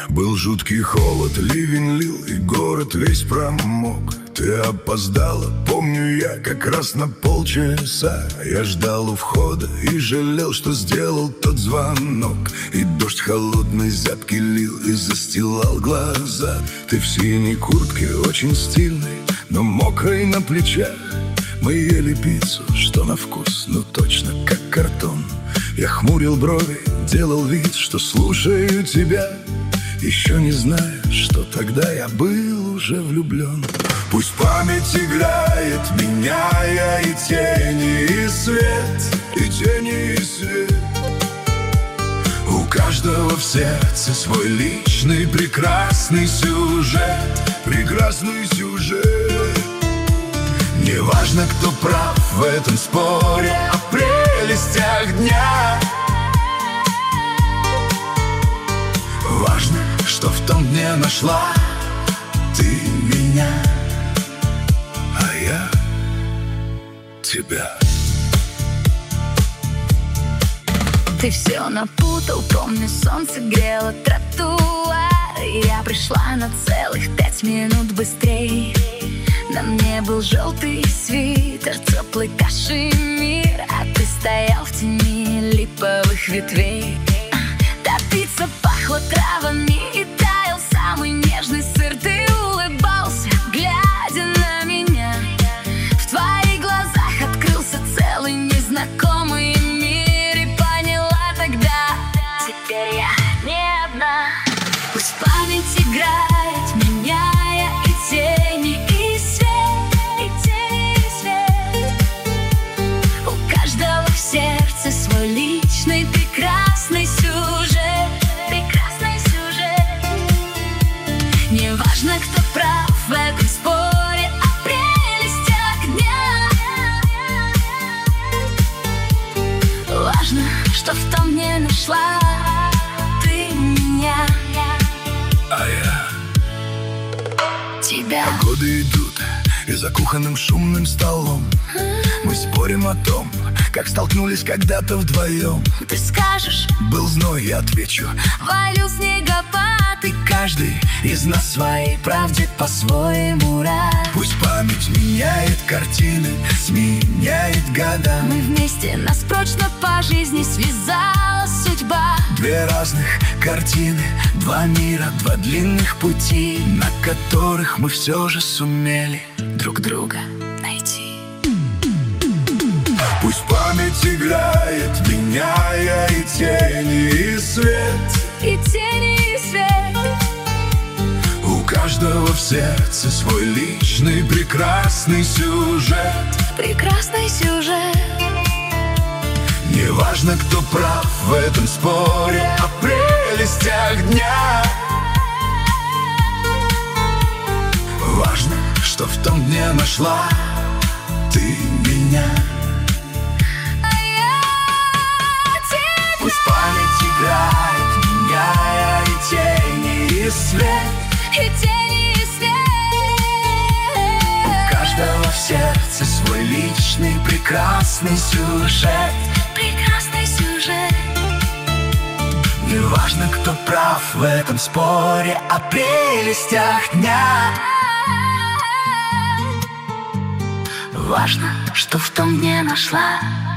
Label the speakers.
Speaker 1: Был жуткий холод, ливень лил, и город весь промок. Ты опоздала, помню я, как раз на полчаса. Я ждал у входа и жалел, что сделал тот звонок. И дождь холодный зябкий лил и застилал глаза. Ты в синей куртке, очень стильной, но мокрой на плечах. Мы ели пиццу, что на вкус, ну точно как картон. Я хмурил брови, делал вид, что слушаю тебя, еще не зная, что тогда я был уже влюблен. Пусть память играет, меняя и тени, и свет, и тени, и свет. У каждого в сердце свой личный прекрасный сюжет, прекрасный сюжет. Неважно, кто прав в этом споре о прелестях дня. Важно, что в том дне нашла ты меня, а я тебя.
Speaker 2: Ты все напутал, помню, солнце грело тротуар. Я пришла на целых 5 минут быстрей. На мне был желтый свитер, теплый кашемир, а ты стоял в тени липовых ветвей. Та пицца пахла травами и таял самый нежный сыр. Ты улыбался, глядя на меня. В твоих глазах открылся целый незнакомый мир. И поняла тогда, теперь я не одна. Пусть память играет, меняя и тени, и свет, и тени, и свет. У каждого в сердце свой личный прекрасный сюжет, прекрасный сюжет. Неважно, кто прав в этом споре о прелестях дня. Важно, что в том не нашла ты меня,
Speaker 1: А я
Speaker 2: тебя.
Speaker 1: А годы идут, и за кухонным шумным столом мы спорим о том, как столкнулись когда-то вдвоем.
Speaker 2: Ты скажешь,
Speaker 1: был зной, я отвечу,
Speaker 2: валил снегопад.
Speaker 1: и каждый из нас своей правде по-своему рад. Пусть память меняет картины, сменяет года.
Speaker 2: Мы вместе, нас прочно по жизни связала судьба.
Speaker 1: Две разных картины, два мира, два длинных пути, на которых мы все же сумели
Speaker 2: Друг друга найти.
Speaker 1: Пусть память играет, меняя и тени, и свет,
Speaker 2: И тени, и свет.
Speaker 1: У каждого в сердце свой личный прекрасный сюжет,
Speaker 2: Прекрасный сюжет.
Speaker 1: Неважно, кто прав в этом споре о прелестях дня. Важно, что в том дне нашла ты меня. Пусть память играет, меняя и тени, и свет,
Speaker 2: И тени, и свет.
Speaker 1: У каждого в сердце свой личный прекрасный сюжет,
Speaker 2: Прекрасный сюжет.
Speaker 1: Неважно, кто прав в этом споре о прелестях дня.
Speaker 2: Важно, что в том дне нашла